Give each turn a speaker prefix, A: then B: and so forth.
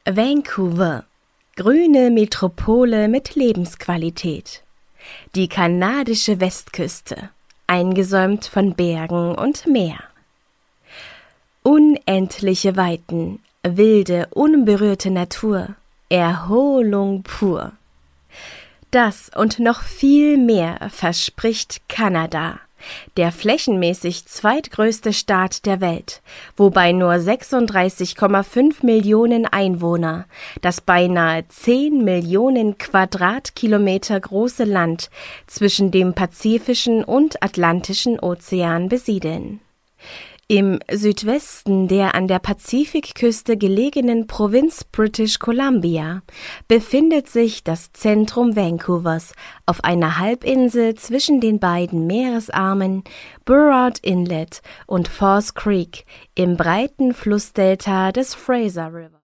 A: Vancouver, grüne Metropole mit Lebensqualität. Die kanadische Westküste, eingesäumt von Bergen und Meer. Unendliche Weiten, wilde, unberührte Natur, Erholung pur. Das und noch viel mehr verspricht Kanada, der flächenmäßig zweitgrößte Staat der Welt, wobei nur 36,5 Millionen Einwohner das beinahe 10 Millionen Quadratkilometer große Land zwischen dem Pazifischen und Atlantischen Ozean besiedeln. Im Südwesten der an der Pazifikküste gelegenen Provinz British Columbia befindet sich das Zentrum Vancouvers auf einer Halbinsel zwischen den beiden Meeresarmen Burrard Inlet und False Creek im breiten Flussdelta des Fraser River.